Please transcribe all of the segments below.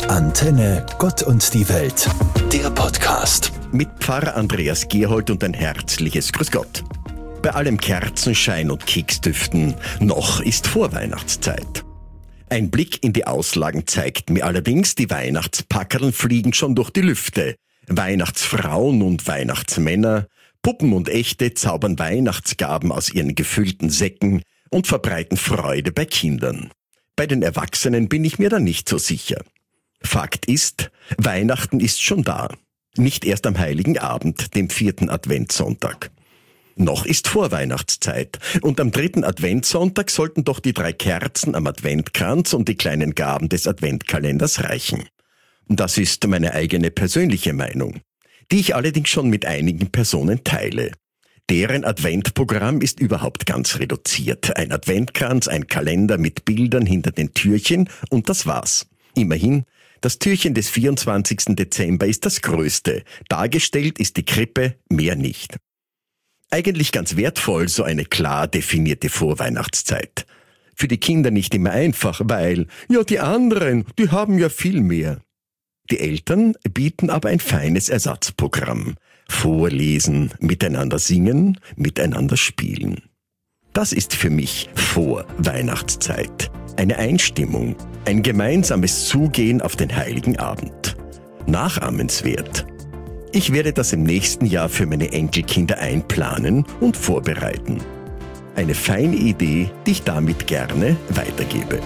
Antenne Gott und die Welt, der Podcast. Mit Pfarrer Andreas Gerhold und ein herzliches Grüß Gott. Bei allem Kerzenschein und Keksdüften, noch ist Vorweihnachtszeit. Ein Blick in die Auslagen zeigt mir allerdings, die Weihnachtspackerln fliegen schon durch die Lüfte. Weihnachtsfrauen und Weihnachtsmänner, Puppen und Echte zaubern Weihnachtsgaben aus ihren gefüllten Säcken und verbreiten Freude bei Kindern. Bei den Erwachsenen bin ich mir da nicht so sicher. Fakt ist, Weihnachten ist schon da. Nicht erst am Heiligen Abend, dem 4. Adventssonntag. Noch ist Vorweihnachtszeit und am 3. Adventssonntag sollten doch die 3 Kerzen am Adventkranz und die kleinen Gaben des Adventkalenders reichen. Das ist meine eigene persönliche Meinung, die ich allerdings schon mit einigen Personen teile. Deren Adventprogramm ist überhaupt ganz reduziert. Ein Adventkranz, ein Kalender mit Bildern hinter den Türchen und das war's. Immerhin, das Türchen des 24. Dezember ist das größte. Dargestellt ist die Krippe, mehr nicht. Eigentlich ganz wertvoll, so eine klar definierte Vorweihnachtszeit. Für die Kinder nicht immer einfach, weil, ja, die anderen, die haben ja viel mehr. Die Eltern bieten aber ein feines Ersatzprogramm. Vorlesen, miteinander singen, miteinander spielen. Das ist für mich Vorweihnachtszeit. Eine Einstimmung, ein gemeinsames Zugehen auf den Heiligen Abend. Nachahmenswert. Ich werde das im nächsten Jahr für meine Enkelkinder einplanen und vorbereiten. Eine feine Idee, die ich damit gerne weitergebe.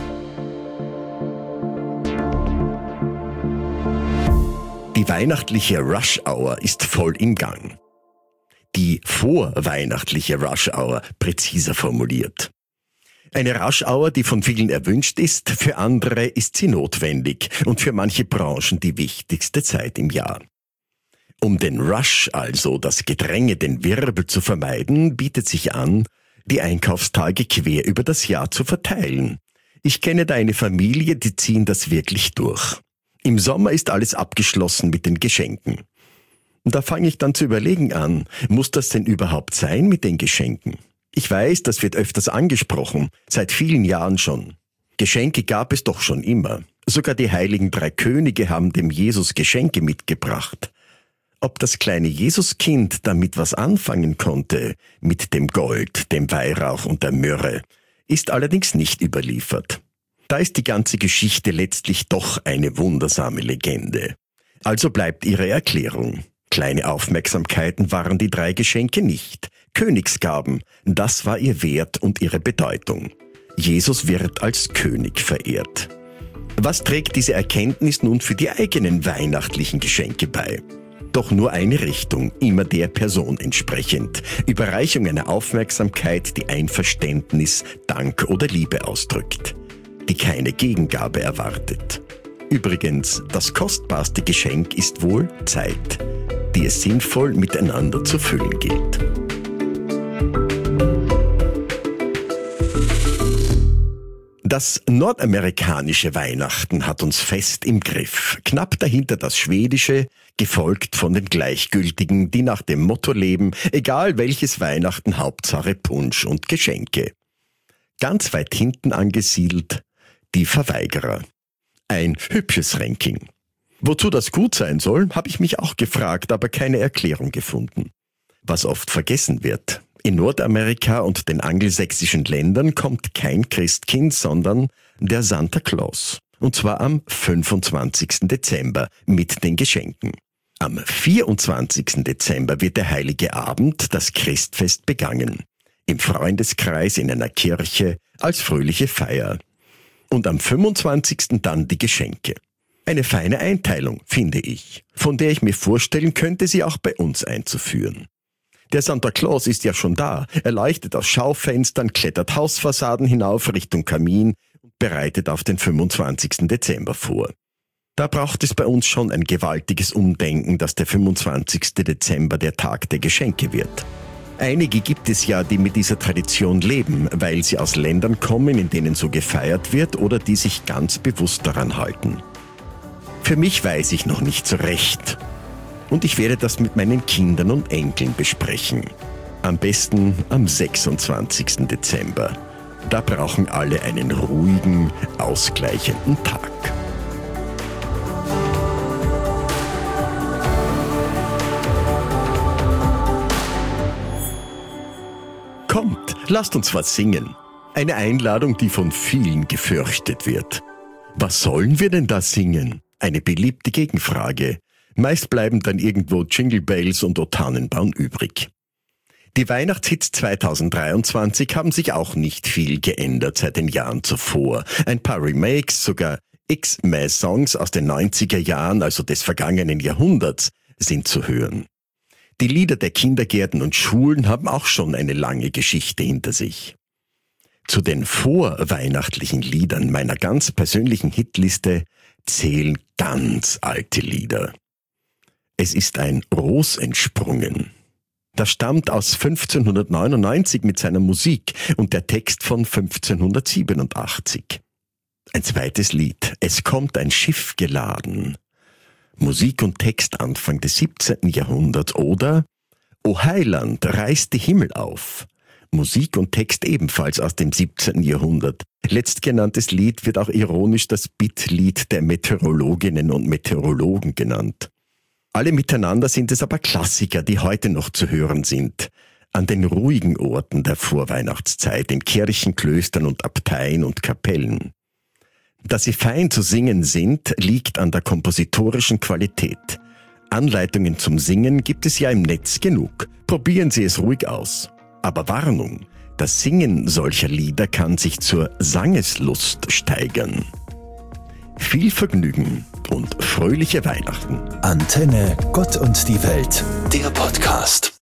Die weihnachtliche Rush-Hour ist voll im Gang. Die vorweihnachtliche Rush-Hour, präziser formuliert. Eine Rush-Hour, die von vielen erwünscht ist, für andere ist sie notwendig und für manche Branchen die wichtigste Zeit im Jahr. Um den Rush, also das Gedränge, den Wirbel zu vermeiden, bietet sich an, die Einkaufstage quer über das Jahr zu verteilen. Ich kenne da eine Familie, die ziehen das wirklich durch. Im Sommer ist alles abgeschlossen mit den Geschenken. Da fange ich dann zu überlegen an, muss das denn überhaupt sein mit den Geschenken? Ich weiß, das wird öfters angesprochen, seit vielen Jahren schon. Geschenke gab es doch schon immer. Sogar die heiligen 3 Könige haben dem Jesus Geschenke mitgebracht. Ob das kleine Jesuskind damit was anfangen konnte, mit dem Gold, dem Weihrauch und der Myrrhe, ist allerdings nicht überliefert. Da ist die ganze Geschichte letztlich doch eine wundersame Legende. Also bleibt ihre Erklärung. Kleine Aufmerksamkeiten waren die 3 Geschenke nicht. Königsgaben, das war ihr Wert und ihre Bedeutung. Jesus wird als König verehrt. Was trägt diese Erkenntnis nun für die eigenen weihnachtlichen Geschenke bei? Doch nur eine Richtung, immer der Person entsprechend. Überreichung einer Aufmerksamkeit, die Einverständnis, Dank oder Liebe ausdrückt, die keine Gegengabe erwartet. Übrigens, das kostbarste Geschenk ist wohl Zeit, die es sinnvoll miteinander zu füllen gilt. Das nordamerikanische Weihnachten hat uns fest im Griff. Knapp dahinter das schwedische, gefolgt von den Gleichgültigen, die nach dem Motto leben, egal welches Weihnachten, Hauptsache Punsch und Geschenke. Ganz weit hinten angesiedelt die Verweigerer. Ein hübsches Ranking. Wozu das gut sein soll, habe ich mich auch gefragt, aber keine Erklärung gefunden. Was oft vergessen wird: In Nordamerika und den angelsächsischen Ländern kommt kein Christkind, sondern der Santa Claus. Und zwar am 25. Dezember mit den Geschenken. Am 24. Dezember wird der Heilige Abend, das Christfest, begangen. Im Freundeskreis in einer Kirche als fröhliche Feier. Und am 25. dann die Geschenke. Eine feine Einteilung, finde ich, von der ich mir vorstellen könnte, sie auch bei uns einzuführen. Der Santa Claus ist ja schon da. Er leuchtet aus Schaufenstern, klettert Hausfassaden hinauf Richtung Kamin und bereitet auf den 25. Dezember vor. Da braucht es bei uns schon ein gewaltiges Umdenken, dass der 25. Dezember der Tag der Geschenke wird. Einige gibt es ja, die mit dieser Tradition leben, weil sie aus Ländern kommen, in denen so gefeiert wird oder die sich ganz bewusst daran halten. Für mich weiß ich noch nicht so recht. Und ich werde das mit meinen Kindern und Enkeln besprechen. Am besten am 26. Dezember. Da brauchen alle einen ruhigen, ausgleichenden Tag. Lasst uns was singen. Eine Einladung, die von vielen gefürchtet wird. Was sollen wir denn da singen? Eine beliebte Gegenfrage. Meist bleiben dann irgendwo Jingle Bells und O Tannenbaum übrig. Die Weihnachtshits 2023 haben sich auch nicht viel geändert seit den Jahren zuvor. Ein paar Remakes, sogar X-Mais-Songs aus den 90er Jahren, also des vergangenen Jahrhunderts, sind zu hören. Die Lieder der Kindergärten und Schulen haben auch schon eine lange Geschichte hinter sich. Zu den vorweihnachtlichen Liedern meiner ganz persönlichen Hitliste zählen ganz alte Lieder. Es ist ein Ros entsprungen. Das stammt aus 1599 mit seiner Musik und der Text von 1587. Ein zweites Lied, Es kommt ein Schiff geladen. Musik und Text Anfang des 17. Jahrhunderts oder O Heiland, reiß die Himmel auf. Musik und Text ebenfalls aus dem 17. Jahrhundert. Letztgenanntes Lied wird auch ironisch das Bittlied der Meteorologinnen und Meteorologen genannt. Alle miteinander sind es aber Klassiker, die heute noch zu hören sind. An den ruhigen Orten der Vorweihnachtszeit, in Kirchen, Klöstern und Abteien und Kapellen. Dass sie fein zu singen sind, liegt an der kompositorischen Qualität. Anleitungen zum Singen gibt es ja im Netz genug. Probieren Sie es ruhig aus. Aber Warnung, das Singen solcher Lieder kann sich zur Sangeslust steigern. Viel Vergnügen und fröhliche Weihnachten. Antenne Gott und die Welt, der Podcast.